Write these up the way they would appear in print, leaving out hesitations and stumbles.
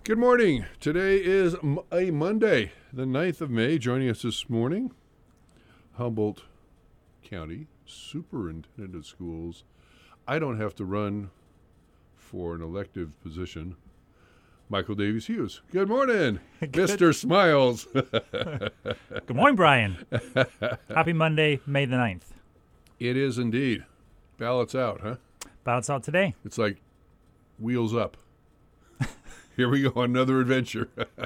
Good morning. Today is a Monday, the 9th of May. Joining us this morning, Humboldt County Superintendent of Schools. I don't have to run for an elective position. Michael Davies Hughes. Good morning, Mr. Smiles. Good morning, Brian. Happy Monday, May the 9th. It is indeed. Ballots out, huh? Ballots out today. It's like wheels up. Here we go, another adventure.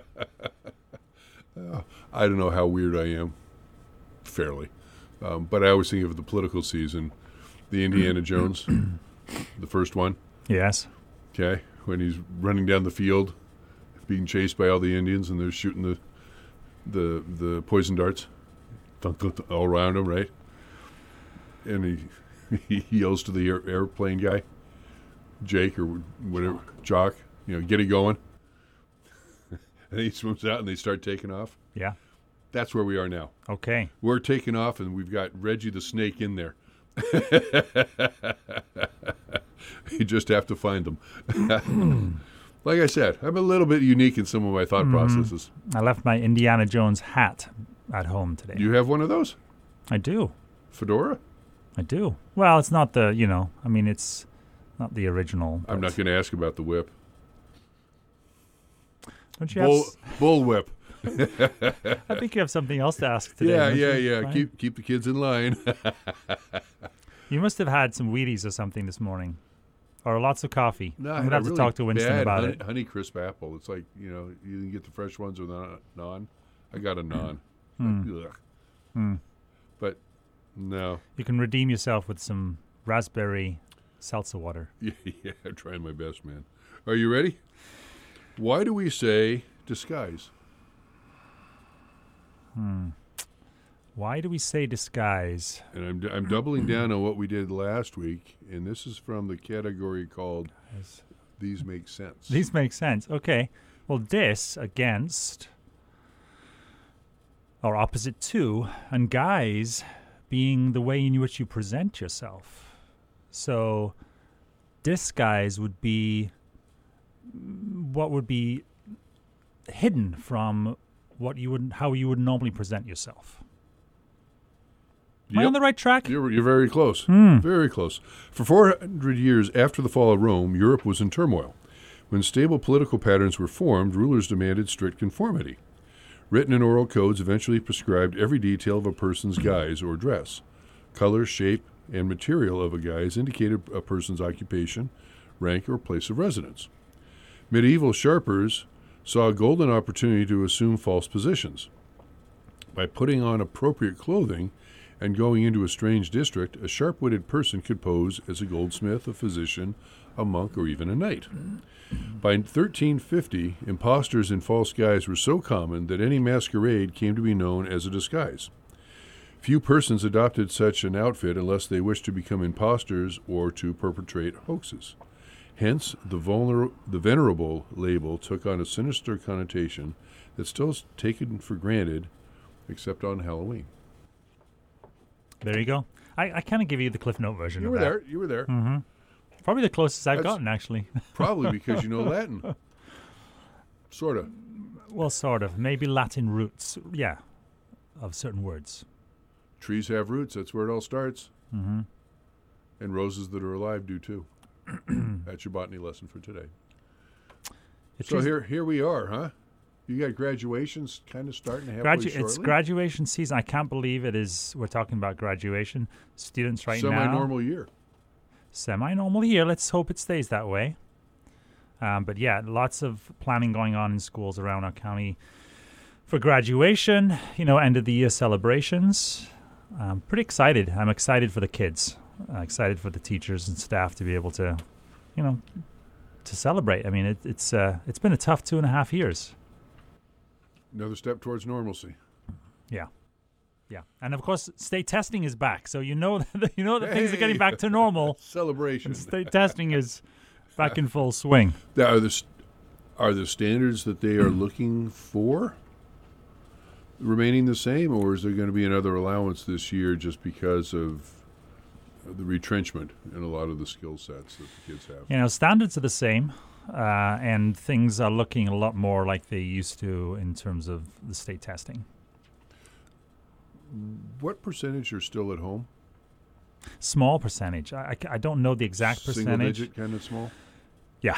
I don't know how weird I am, fairly. But I always think of the political season, the Indiana Jones, the first one. Yes. Okay, when he's running down the field, being chased by all the Indians, and they're shooting the poison darts all around him, right? And he yells to the airplane guy, Jake or whatever, Jock, get it going. And he swims out and they start taking off. Yeah. That's where we are now. Okay. We're taking off and we've got Reggie the Snake in there. You just have to find them. Like I said, I'm a little bit unique in some of my thought processes. I left my Indiana Jones hat at home today. You have one of those? I do. Fedora? I do. Well, it's not it's not the original. I'm not going to ask about the whip. Don't you Bull whip. I think you have something else to ask today. Yeah. Right? Keep the kids in line. You must have had some Wheaties or something this morning. Or lots of coffee. No, I'm going to have to talk to Winston about it. Honey Crisp apple. It's like, you can get the fresh ones with a naan. I got a naan. But no. You can redeem yourself with some raspberry seltzer water. Yeah, I'm trying my best, man. Are you ready? Why do we say disguise? Why do we say disguise? And I'm doubling down on what we did last week, and this is from the category called These Make Sense. These make sense. Okay. Well, dis, against, or opposite to, and guise being the way in which you present yourself. So disguise would be what would be hidden from how you would normally present yourself. Am I on the right track? You're very close. Very close. For 400 years after the fall of Rome, Europe was in turmoil. When stable political patterns were formed, rulers demanded strict conformity. Written and oral codes eventually prescribed every detail of a person's guise or dress. Color, shape, and material of a guise indicated a person's occupation, rank, or place of residence. Medieval sharpers saw a golden opportunity to assume false positions. By putting on appropriate clothing and going into a strange district, a sharp-witted person could pose as a goldsmith, a physician, a monk, or even a knight. By 1350, impostors in false guise were so common that any masquerade came to be known as a disguise. Few persons adopted such an outfit unless they wished to become impostors or to perpetrate hoaxes. Hence, the venerable label took on a sinister connotation that's still taken for granted, except on Halloween. There you go. I kind of give you the Cliff Note version You of were that. there. You were there. Mm-hmm. Probably the closest I've gotten, actually. Probably because you know Latin. Sort of. Well, sort of. Maybe Latin roots, yeah, of certain words. Trees have roots. That's where it all starts. Mm-hmm. And roses that are alive do, too. That's your botany lesson for today. So here we are, huh? You got graduations kind of starting to happen shortly? It's graduation season. I can't believe it is. We're talking about graduation. Students now. Semi-normal year. Semi-normal year. Let's hope it stays that way. But yeah, lots of planning going on in schools around our county for graduation, end of the year celebrations. I'm pretty excited. I'm excited for the kids. Excited for the teachers and staff to be able to, to celebrate. I mean, it's been a tough 2.5 years. Another step towards normalcy. Yeah. And of course, state testing is back, so that things are getting back to normal. Celebration. And state testing is back in full swing. Are the standards that they are looking for remaining the same, or is there going to be another allowance this year just because of the retrenchment in a lot of the skill sets that the kids have? Standards are the same. and things are looking a lot more like they used to in terms of the state testing. What percentage are still at home? Small percentage. I don't know the exact percentage. Single digit kind of small? Yeah.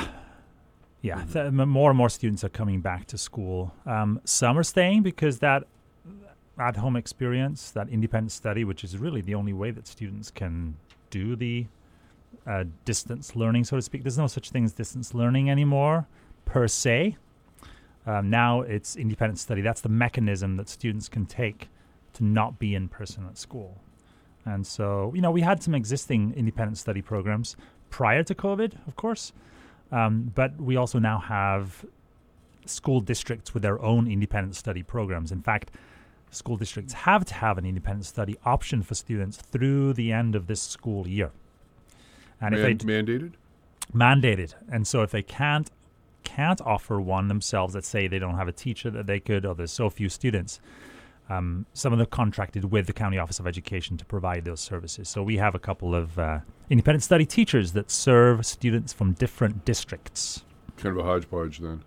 More and more students are coming back to school. Some are staying because that at-home experience, that independent study, which is really the only way that students can do the distance learning, so to speak. There's no such thing as distance learning anymore, per se. Now it's independent study. That's the mechanism that students can take to not be in person at school. And so, we had some existing independent study programs prior to COVID, of course, but we also now have school districts with their own independent study programs. In fact, school districts have to have an independent study option for students through the end of this school year. And if they mandated? Mandated. And so if they can't offer one themselves, let's say they don't have a teacher that they could, or there's so few students, some of them contracted with the County Office of Education to provide those services. So we have a couple of independent study teachers that serve students from different districts. Kind of a hodgepodge then.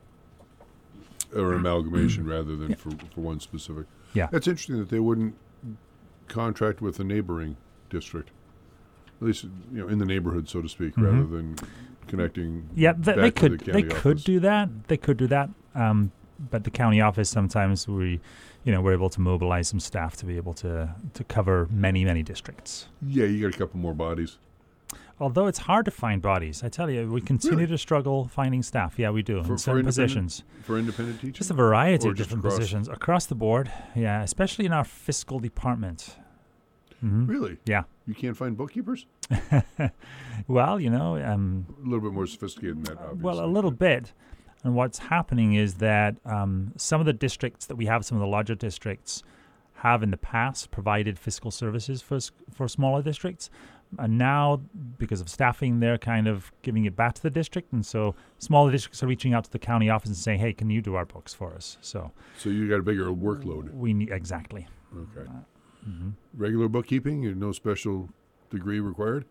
Or amalgamation rather than for one specific. Yeah. That's interesting that they wouldn't contract with a neighboring district. At least, in the neighborhood, so to speak, rather than connecting. Yeah, they to could. the county They could office. do that. They could do that. But the county office, sometimes we're able to mobilize some staff to be able to cover many districts. Yeah, you got a couple more bodies. Although it's hard to find bodies, I tell you, we continue to struggle finding staff. Yeah, we do in certain positions. For independent teaching? Just a variety Or of just different across? positions across the board. Yeah, especially in our fiscal department. Mm-hmm. Really? Yeah. You can't find bookkeepers? Well, A little bit more sophisticated than that, obviously. well, a little bit. And what's happening is that some of the districts that we have, some of the larger districts, have in the past provided fiscal services for smaller districts. And now, because of staffing, they're kind of giving it back to the district. And so smaller districts are reaching out to the county office and saying, hey, can you do our books for us? So you got a bigger workload. we need, exactly. Okay. Mm-hmm. Regular bookkeeping, no special degree required?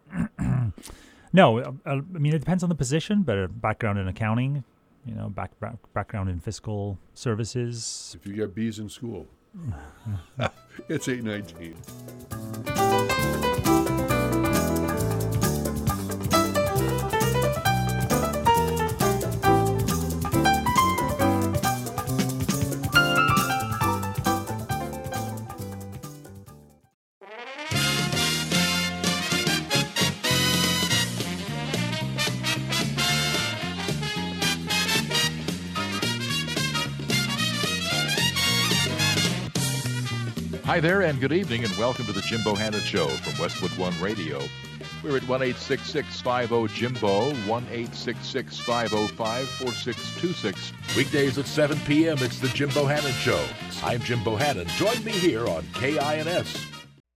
No, I mean, it depends on the position, but a background in accounting, background in fiscal services. If you got B's in school. It's 8:19. Hi there, and good evening, and welcome to the Jim Bohannon Show from Westwood One Radio. We're at 1-866-50-JIMBO, 1-866-505-4626. Weekdays at 7 p.m., it's the Jim Bohannon Show. I'm Jim Bohannon. Join me here on KINS.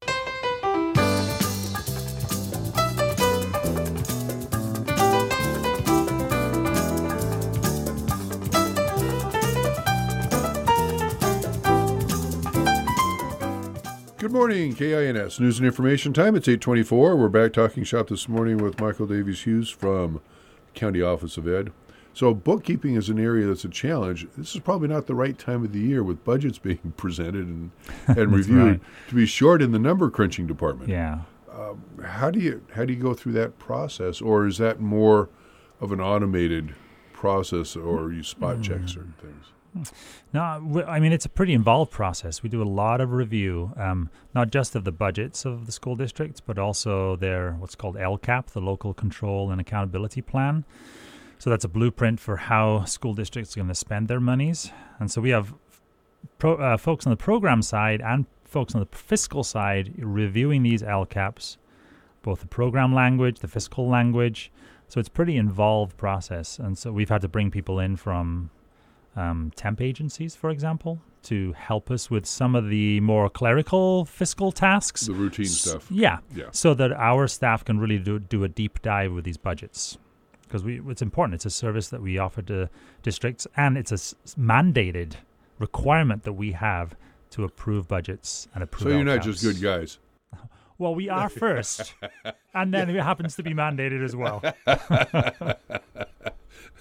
Good morning, KINS News and Information Time. It's 8:24. We're back talking shop this morning with Michael Davies Hughes from County Office of Ed. So bookkeeping is an area that's a challenge. This is probably not the right time of the year with budgets being presented and reviewed right. to be short in the number crunching department. Yeah. How do you go through that process, or is that more of an automated process, or you spot check certain things? No, I mean, it's a pretty involved process. We do a lot of review, not just of the budgets of the school districts, but also their what's called LCAP, the Local Control and Accountability Plan. So that's a blueprint for how school districts are going to spend their monies. And so we have folks on the program side and folks on the fiscal side reviewing these LCAPs, both the program language, the fiscal language. So it's a pretty involved process. And so we've had to bring people in from temp agencies, for example, to help us with some of the more clerical fiscal tasks. The routine stuff. Yeah. Yeah. So that our staff can really do a deep dive with these budgets. Because it's important. It's a service that we offer to districts, and it's a mandated requirement that we have to approve budgets and approve So you're not LCAPs. just good guys. Well, we are first, and then it happens to be mandated as well.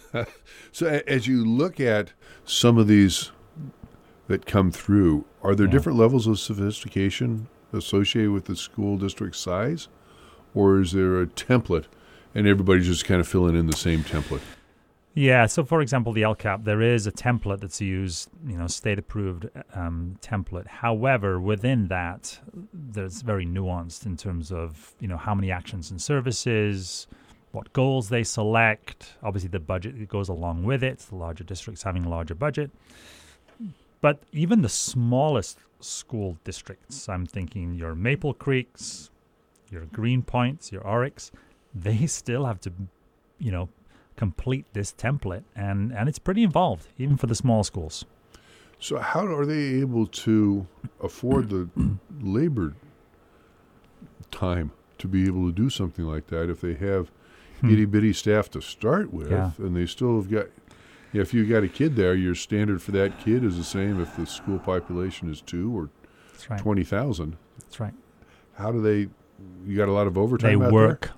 So as you look at some of these that come through, are there different levels of sophistication associated with the school district size? Or is there a template and everybody's just kind of filling in the same template? Yeah, so for example, the LCAP, there is a template that's used, state-approved template. However, within that, there's very nuanced in terms of, how many actions and services, what goals they select, obviously the budget that goes along with it, the larger districts having a larger budget. But even the smallest school districts, I'm thinking your Maple Creeks, your Greenpoints, your Oryx, they still have to, complete this template, and it's pretty involved, even for the small schools. So how are they able to afford the labor time to be able to do something like that if they have itty-bitty staff to start with, and they still have got, if you got a kid there, your standard for that kid is the same if the school population is 2 or 20,000. That's right. How do they, you got a lot of overtime out there? They work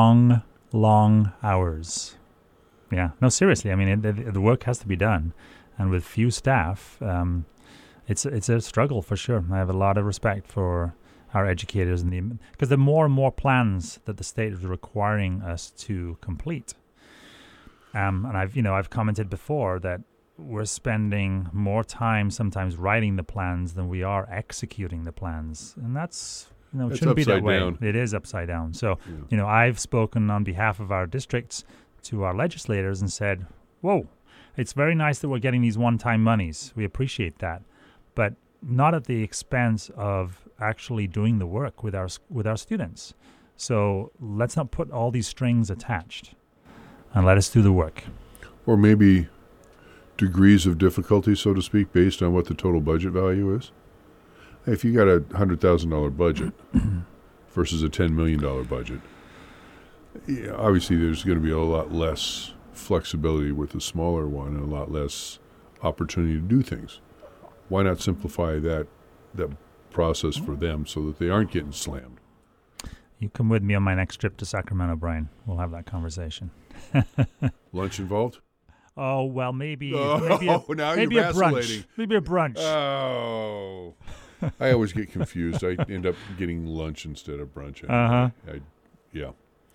long hours. Yeah, no, seriously. I mean, the work has to be done, and with few staff, it's a struggle for sure. I have a lot of respect for our educators because the more and more plans that the state is requiring us to complete. And I've commented before that we're spending more time sometimes writing the plans than we are executing the plans, and that's it shouldn't be that way. Down. It is upside down. So I've spoken on behalf of our districts to our legislators and said, whoa, it's very nice that we're getting these one-time monies. We appreciate that, but not at the expense of actually doing the work with our students. So let's not put all these strings attached and let us do the work. Or maybe degrees of difficulty, so to speak, based on what the total budget value is. If you got a $100,000 budget versus a $10 million budget, obviously there's going to be a lot less flexibility with the smaller one and a lot less opportunity to do things. Why not simplify that process for them so that they aren't getting slammed? You come with me on my next trip to Sacramento, Brian. We'll have that conversation. Lunch involved? Oh, well, maybe now maybe you're a brunch. Maybe a brunch. Oh. I always get confused. I end up getting lunch instead of brunch. Yeah.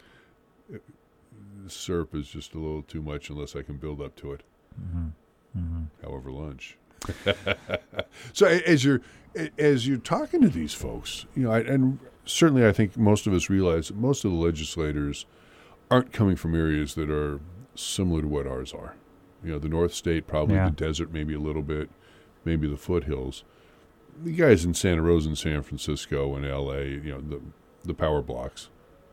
Syrup is just a little too much unless I can build up to it. However, lunch. So as you're talking to these folks, and certainly I think most of us realize that most of the legislators aren't coming from areas that are similar to what ours are. The North State, probably the desert, maybe a little bit, maybe the foothills. The guys in Santa Rosa and San Francisco and L.A., the power blocks.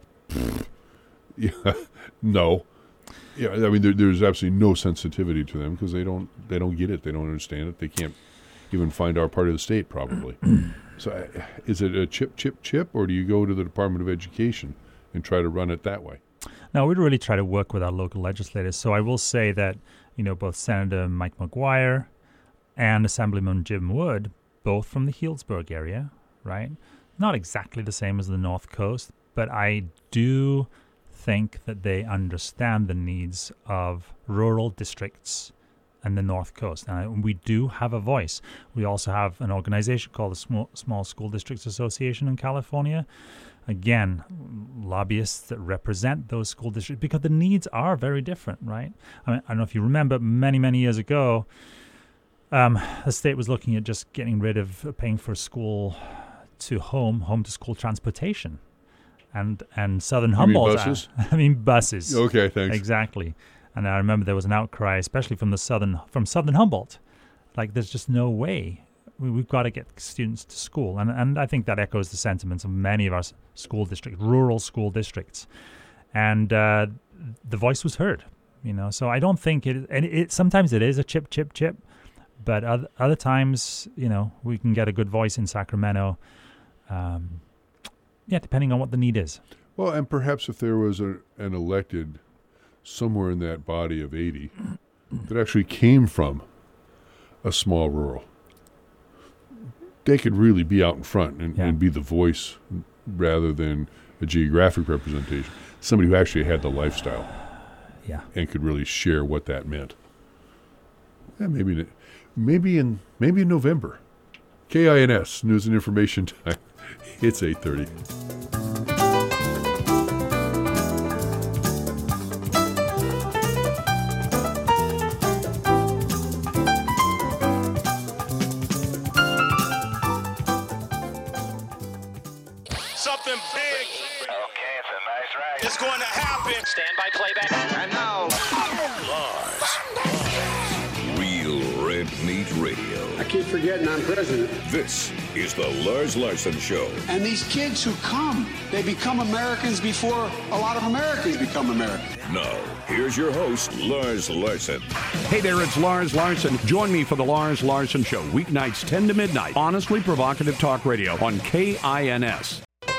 No. Yeah, I mean, there's absolutely no sensitivity to them because they don't get it. They don't understand it. They can't even find our part of the state, probably. So is it a chip, or do you go to the Department of Education and try to run it that way? No, we'd really try to work with our local legislators. So I will say that, both Senator Mike McGuire and Assemblyman Jim Wood, both from the Healdsburg area, right? Not exactly the same as the North Coast, but I do think that they understand the needs of rural districts and the North Coast. And we do have a voice. We also have an organization called the Small School Districts Association in California. Again, lobbyists that represent those school districts because the needs are very different, right? I don't know if you remember many, many years ago, the state was looking at just getting rid of paying for home to school transportation. And Southern Humboldt. Buses? Buses. Okay, thanks. Exactly. And I remember there was an outcry, especially from Southern Humboldt. Like, there's just no way. We've got to get students to school. And I think that echoes the sentiments of many of our school districts, rural school districts. And the voice was heard, So I don't think it sometimes it is a chip. But other times, we can get a good voice in Sacramento. Depending on what the need is. Well, and perhaps if there was an elected somewhere in that body of 80 that actually came from a small rural, they could really be out in front and be the voice rather than a geographic representation. Somebody who actually had the lifestyle. and could really share what that meant. Yeah, maybe in November. KINS News and Information Time. It's 8:30. Something big. Okay, it's a nice ride. It's going to happen. Stand by playback. And now, Real Red Meat Radio. I keep forgetting I'm president. This is the Lars Larson Show. And these kids who come, they become Americans before a lot of Americans become Americans. Now, here's your host, Lars Larson. Hey there, it's Lars Larson. Join me for the Lars Larson Show, weeknights 10 to midnight. Honestly provocative talk radio on KINS.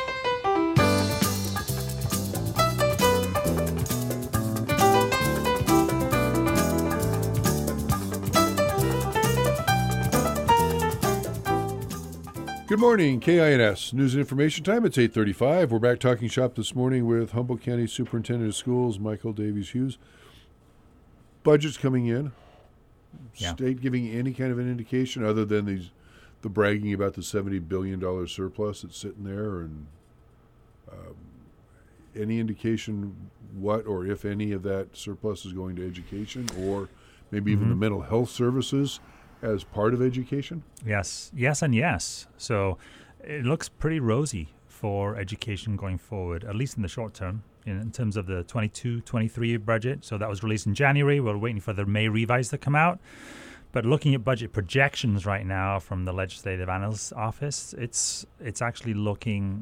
Good morning, KINS News and Information Time. It's 8:35. We're back talking shop this morning with Humboldt County Superintendent of Schools, Michael Davies Hughes. Budget's coming in. Yeah. State giving any kind of an indication other than the bragging about the $70 billion surplus that's sitting there, and any indication what or if any of that surplus is going to education or maybe even the mental health services as part of education? Yes, and yes. So it looks pretty rosy for education going forward, at least in the short term, in terms of the 22-23 budget. So that was released in January. We're waiting for the May revise to come out. But looking at budget projections right now from the Legislative Analyst's Office, it's actually looking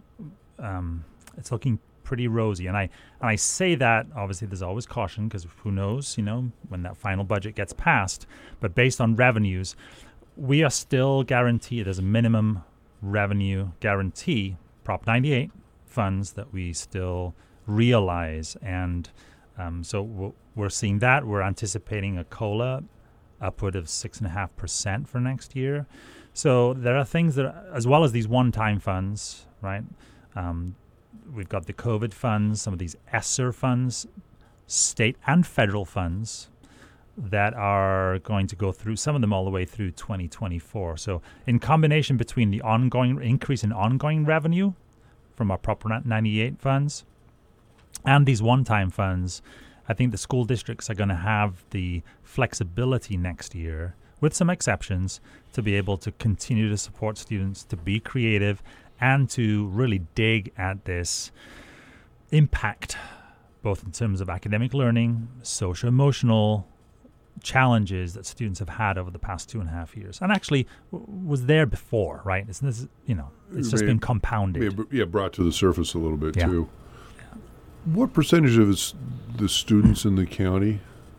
pretty rosy. And I say that, obviously there's always caution because who knows, when that final budget gets passed. But based on revenues, we are still guaranteed, there's a minimum revenue guarantee, Prop 98 funds that we still realize. And so we're seeing that. We're anticipating a COLA upward of 6.5% for next year. So there are things that, as well as these one-time funds, right? We've got the COVID funds, some of these ESSER funds, state and federal funds that are going to go through, some of them all the way through 2024. So in combination between the ongoing increase in ongoing revenue from our Prop 98 funds and these one-time funds, I think the school districts are going to have the flexibility next year, with some exceptions, to be able to continue to support students, to be creative, and to really dig at this impact, both in terms of academic learning, social-emotional challenges that students have had over the past 2.5 years, and actually was there before, right? It's just been compounded. Yeah, brought to the surface a little bit too. Yeah. What percentage of the students in the county,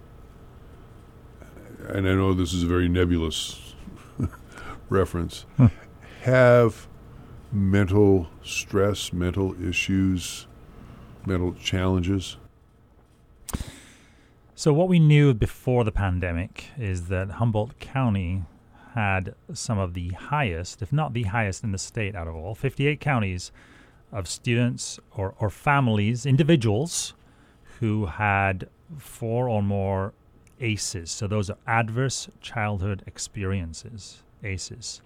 and I know this is a very nebulous reference, have mental stress, mental issues, mental challenges? So what we knew before the pandemic is that Humboldt County had some of the highest, if not the highest in the state out of all 58 counties, of students or families, individuals, who had 4 or more ACEs. So those are Adverse Childhood Experiences, ACEs.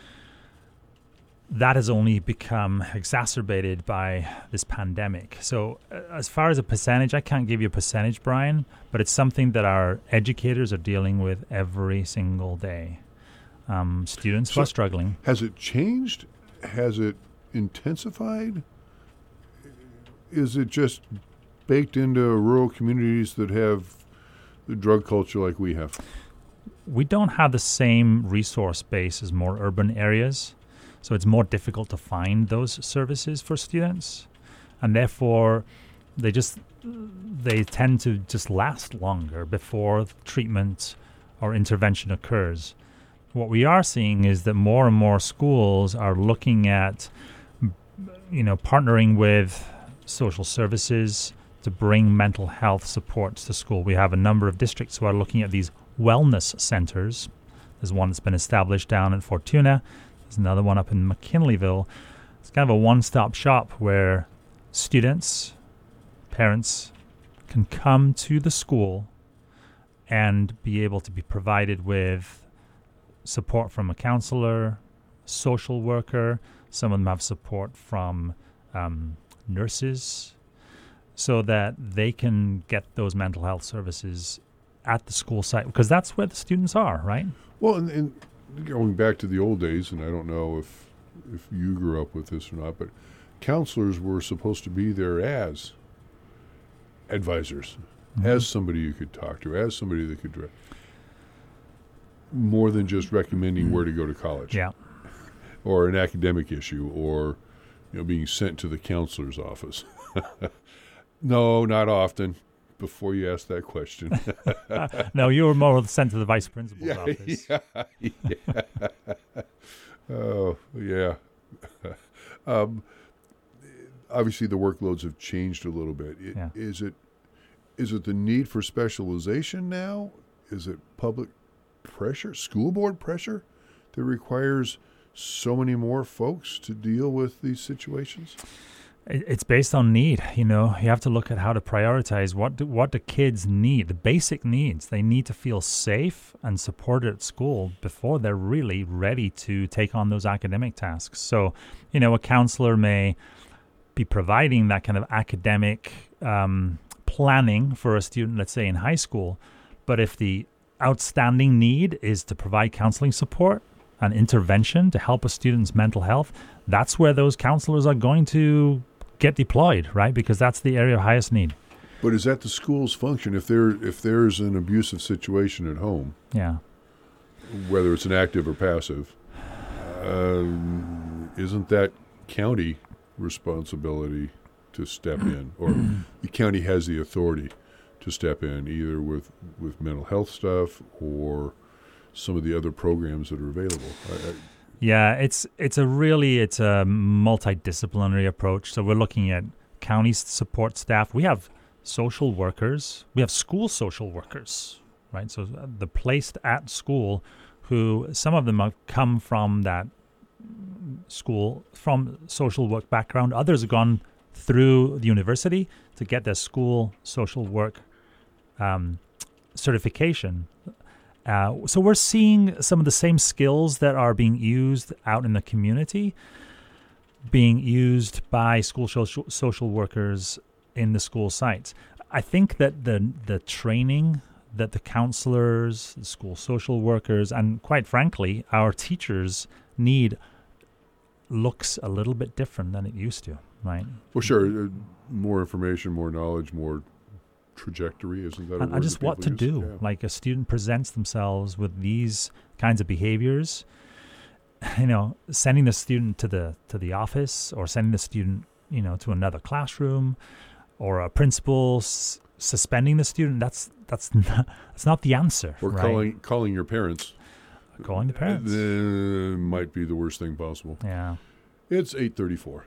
That has only become exacerbated by this pandemic. So as far as a percentage, I can't give you a percentage, Brian, but it's something that our educators are dealing with every single day. Students who are struggling. Has it changed? Has it intensified? Is it just baked into rural communities that have the drug culture like we have? We don't have the same resource base as more urban areas. So it's more difficult to find those services for students, and therefore they tend to just last longer before treatment or intervention occurs. What we are seeing is that more and more schools are looking at, partnering with social services to bring mental health supports to school. We have a number of districts who are looking at these wellness centers. There's one that's been established down in Fortuna. There's another one up in McKinleyville. It's kind of a one-stop shop where students, parents, can come to the school and be able to be provided with support from a counselor, social worker. Some of them have support from nurses, so that they can get those mental health services at the school site, because that's where the students are, right? Well, and going back to the old days, and I don't know if you grew up with this or not, but counselors were supposed to be there as advisors, as somebody you could talk to, as somebody that could direct, more than just recommending where to go to college. Yeah. Or an academic issue, or being sent to the counselor's office. No, not often. Before you ask that question. No, you were more sent to the vice principal's office. Yeah. Oh, yeah. Obviously, the workloads have changed a little bit. Is it the need for specialization now? Is it public pressure, school board pressure, that requires so many more folks to deal with these situations? It's based on need. You have to look at how to prioritize what do kids need, the basic needs. They need to feel safe and supported at school before they're really ready to take on those academic tasks. So, a counselor may be providing that kind of academic planning for a student, let's say in high school. But if the outstanding need is to provide counseling support and intervention to help a student's mental health, that's where those counselors are going to get deployed, right? Because that's the area of highest need. But is that the school's function? If there's an abusive situation at home, whether it's an active or passive, isn't that county responsibility to step in, or the county has the authority to step in, either with mental health stuff or some of the other programs that are available? Yeah, it's a multidisciplinary approach. So we're looking at county support staff. We have social workers. We have school social workers, right? So they're placed at school, who some of them have come from that school, from social work background. Others have gone through the university to get their school social work certification. So we're seeing some of the same skills that are being used out in the community being used by school social workers in the school sites. I think that the training that the counselors, the school social workers, and quite frankly, our teachers need looks a little bit different than it used to, right? Well, sure. More information, more knowledge, more trajectory, isn't that a word? And just what to do. Yeah. Like a student presents themselves with these kinds of behaviors, sending the student to the office, or sending the student, to another classroom, or a principal suspending the student. That's not the answer. Or right? calling your parents. Calling the parents might be the worst thing possible. Yeah. It's 8:34.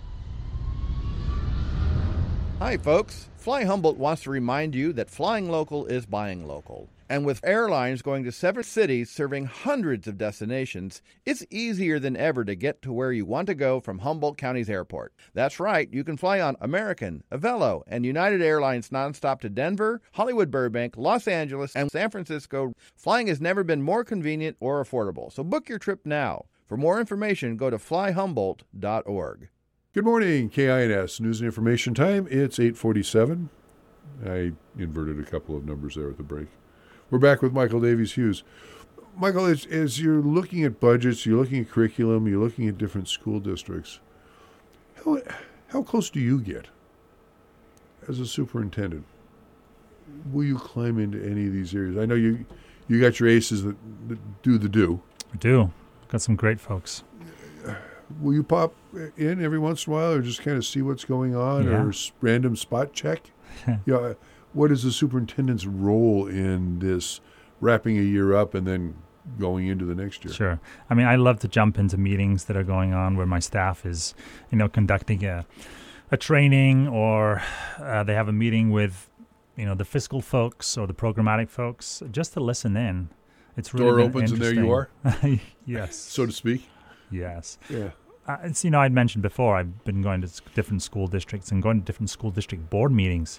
Hi, folks. Fly Humboldt wants to remind you that flying local is buying local. And with airlines going to 7 cities serving hundreds of destinations, it's easier than ever to get to where you want to go from Humboldt County's airport. That's right, you can fly on American, Avelo, and United Airlines nonstop to Denver, Hollywood Burbank, Los Angeles, and San Francisco. Flying has never been more convenient or affordable, so book your trip now. For more information, go to flyhumboldt.org. Good morning, KINS News and Information Time. It's 8:47. I inverted a couple of numbers there at the break. We're back with Michael Davies Hughes. Michael, as you're looking at budgets, you're looking at curriculum, you're looking at different school districts, how close do you get as a superintendent? Will you climb into any of these areas? I know you got your aces that do the do. We do. Got some great folks. Will you pop in every once in a while, or just kind of see what's going on, or random spot check? What is the superintendent's role in this wrapping a year up and then going into the next year? Sure. I mean, I love to jump into meetings that are going on where my staff is, conducting a training, or they have a meeting with, the fiscal folks or the programmatic folks, just to listen in. It's really door opens and there you are. Yes. So to speak. Yes. Yeah. It's I'd mentioned before, I've been going to different school districts and going to different school district board meetings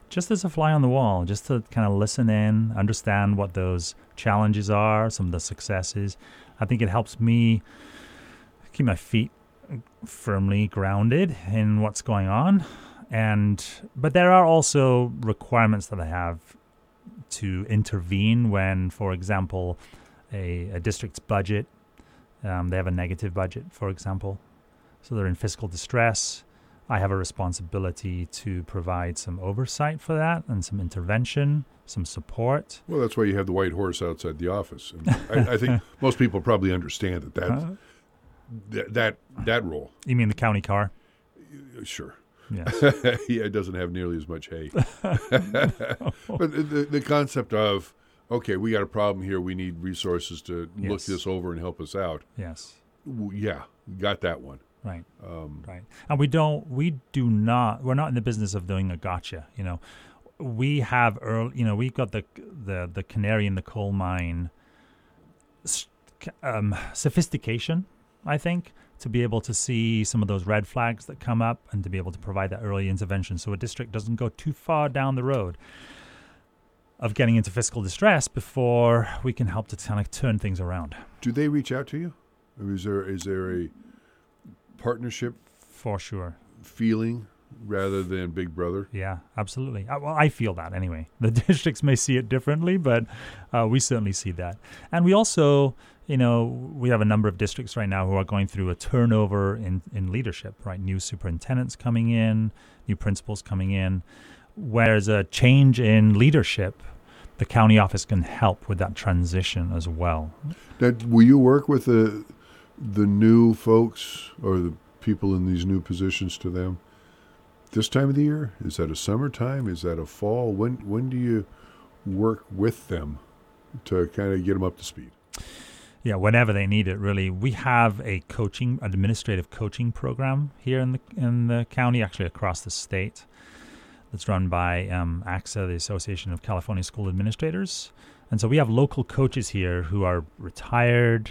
just as a fly on the wall, just to kind of listen in, understand what those challenges are, some of the successes. I think it helps me keep my feet firmly grounded in what's going on. But there are also requirements that I have to intervene when, for example, a district's budget, they have a negative budget, for example. So they're in fiscal distress. I have a responsibility to provide some oversight for that and some intervention, some support. Well, that's why you have the white horse outside the office. And I think most people probably understand that role. You mean the county car? Sure. Yes. Yeah, it doesn't have nearly as much hay. But the concept of, okay, we got a problem here. We need resources to look this over and help us out. Yes. Yeah, got that one. Right. Right. And we're not in the business of doing a gotcha. We have we've got the canary in the coal mine sophistication, I think, to be able to see some of those red flags that come up and to be able to provide that early intervention so a district doesn't go too far down the road of getting into fiscal distress before we can help to kind of turn things around. Do they reach out to you? Or is there a partnership? For sure. Feeling rather than Big Brother? Yeah, absolutely. Well, I feel that anyway. The districts may see it differently, but we certainly see that. And we also, we have a number of districts right now who are going through a turnover in leadership, right? New superintendents coming in, new principals coming in. Whereas a change in leadership, the county office can help with that transition as well. Now, will you work with the new folks or the people in these new positions to them this time of the year? Is that a summertime? Is that a fall? When do you work with them to kind of get them up to speed? Yeah, whenever they need it, really. We have a administrative coaching program here in the county, actually across the state, that's run by ACSA, the Association of California School Administrators. And so we have local coaches here who are retired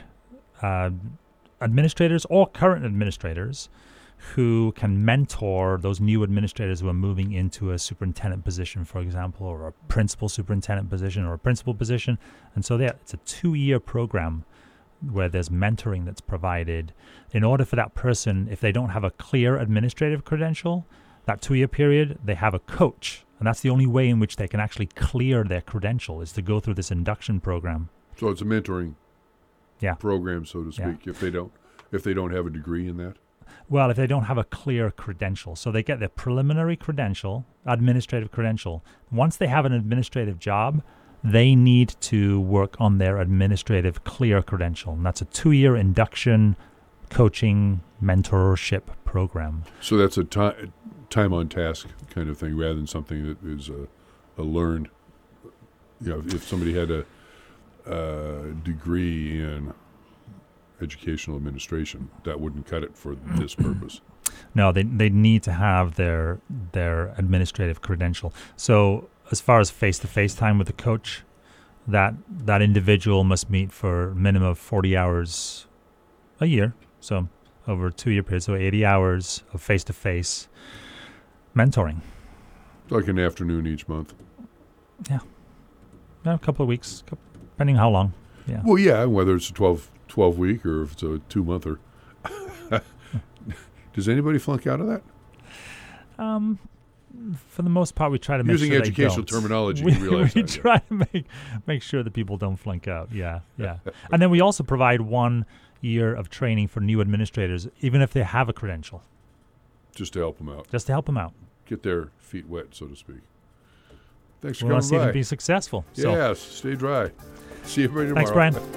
administrators or current administrators who can mentor those new administrators who are moving into a superintendent position, for example, or a principal superintendent position or a principal position. And so it's a 2-year program where there's mentoring that's provided in order for that person, if they don't have a clear administrative credential, that 2-year period, they have a coach. And that's the only way in which they can actually clear their credential is to go through this induction program. So it's a mentoring program, so to speak, if they don't have a degree in that? Well, if they don't have a clear credential. So they get their preliminary credential, administrative credential. Once they have an administrative job, they need to work on their administrative clear credential. And that's a 2-year induction, coaching, mentorship program. So that's a time on task kind of thing rather than something that is a learned. If somebody had a degree in educational administration, that wouldn't cut it for this purpose. No, they need to have their administrative credential. So as far as face-to-face time with the coach, that individual must meet for a minimum of 40 hours a year. So over a 2-year period, so 80 hours of face-to-face mentoring. Like an afternoon each month. Yeah. A couple of weeks, depending how long. Yeah. Well, yeah, whether it's a 12-week or if it's a 2-monther. Does anybody flunk out of that? For the most part, we try to make using sure educational they don't. terminology. You realize we that, try to make sure that people don't flunk out. Yeah. And then we also provide 1 year of training for new administrators, even if they have a credential. Just to help them out. Just to help them out. Get their feet wet, so to speak. Thanks for coming by. We want to see by. them be successful. Yes, stay dry. See you everybody tomorrow. Thanks, Brian.